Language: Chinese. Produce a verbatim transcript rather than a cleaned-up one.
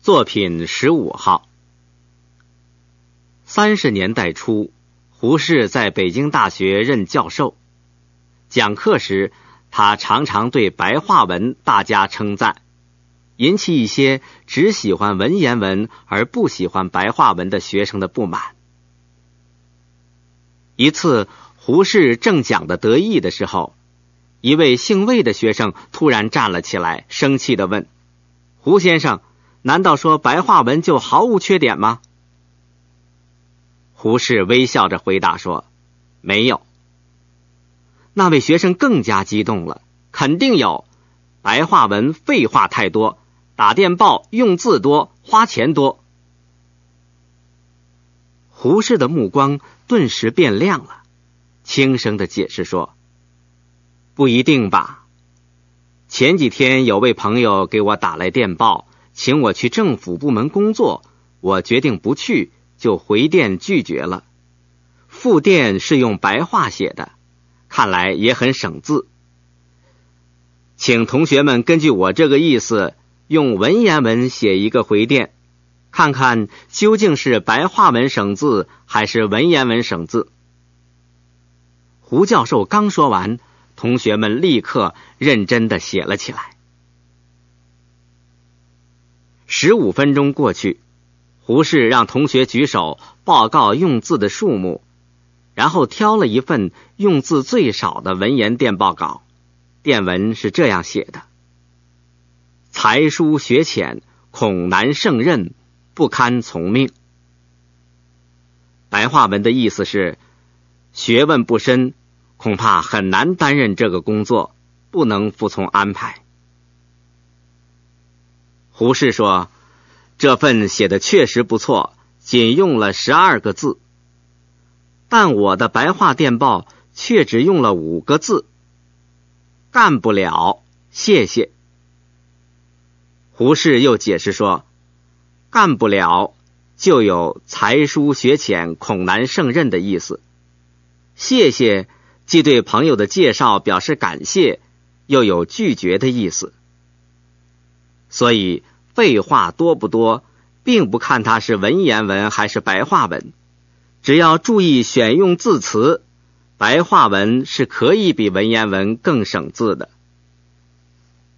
作品十五号。三十年代初，胡适在北京大学任教授，讲课时他常常对白话文大加称赞，引起一些只喜欢文言文而不喜欢白话文的学生的不满。一次，胡适正讲得得意的时候，一位姓魏的学生突然站了起来，生气地问：胡先生，难道说白话文就毫无缺点吗？胡适微笑着回答说：没有。那位学生更加激动了，肯定有，白话文废话太多，打电报用字多，花钱多。胡适的目光顿时变亮了，轻声地解释说：不一定吧。前几天有位朋友给我打来电报，请我去政府部门工作，我决定不去，就回电拒绝了。复电是用白话写的，看来也很省字。请同学们根据我这个意思，用文言文写一个回电，看看究竟是白话文省字还是文言文省字。胡教授刚说完，同学们立刻认真地写了起来。十五分钟过去，胡适让同学举手报告用字的数目，然后挑了一份用字最少的文言电报稿。电文是这样写的：才疏学浅，恐难胜任，不堪从命。白话文的意思是，学问不深，恐怕很难担任这个工作，不能服从安排。胡适说，这份写的确实不错，仅用了十二个字，但我的白话电报却只用了五个字，干不了，谢谢。胡适又解释说，干不了就有才疏学浅，恐难胜任的意思，谢谢既对朋友的介绍表示感谢，又有拒绝的意思。所以废话多不多，并不看它是文言文还是白话文，只要注意选用字词，白话文是可以比文言文更省字的。